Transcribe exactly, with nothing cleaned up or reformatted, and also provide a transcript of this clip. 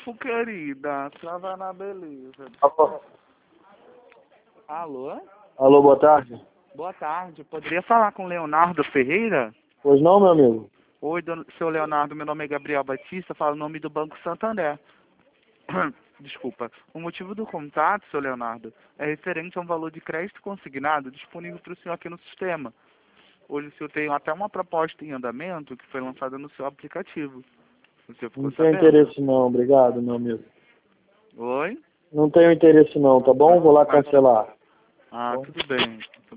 fofo, querida. Trava na beleza. Alô? Alô? Alô, boa tarde. Boa tarde. Poderia falar com Leonardo Ferreira? Pois não, meu amigo? Oi, do- seu Leonardo. Meu nome é Gabriel Batista. Falo o nome do Banco Santander. Desculpa. O motivo do contato, seu Leonardo, é referente a um valor de crédito consignado disponível para o senhor aqui no sistema. Hoje o senhor tem até uma proposta em andamento que foi lançada no seu aplicativo. O senhor ficou Não tenho sabendo? interesse não, obrigado, meu amigo. Oi? Não tenho interesse não, tá bom? Vou lá cancelar. Ah, tudo bem.